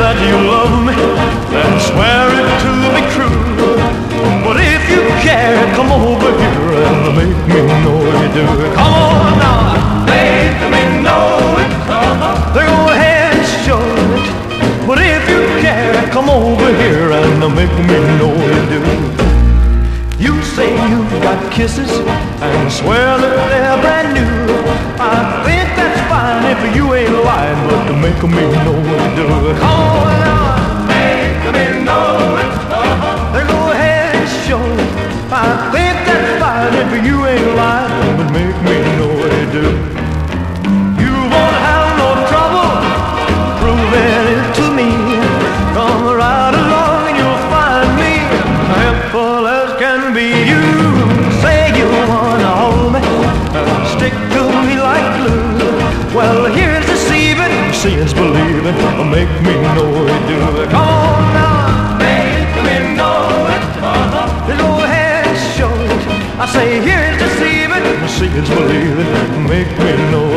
that you love me, then swear it to be true. But if you care, come over here and make me know you do. Come on now, make me know it. Go ahead and show it. But if you care, come over here and make me know you do. You say you've got kisses and swear that they're brand new. I think that's fine if you ain't lying, but to make me know what you do. Come on now, make me know it. Go ahead and show it. I think that's fine if you ain't lying, but make me know what you do. You won't have no trouble proving it to me. Come right along and you'll find me helpful as can be. You say you wanna hold me and stick to me like glue. Well, here's deceiving, seeing's believing. Make me know what you do. Come on now, make me know it. Go ahead and show it. I say here's deceiving, seeing's believing. Make me know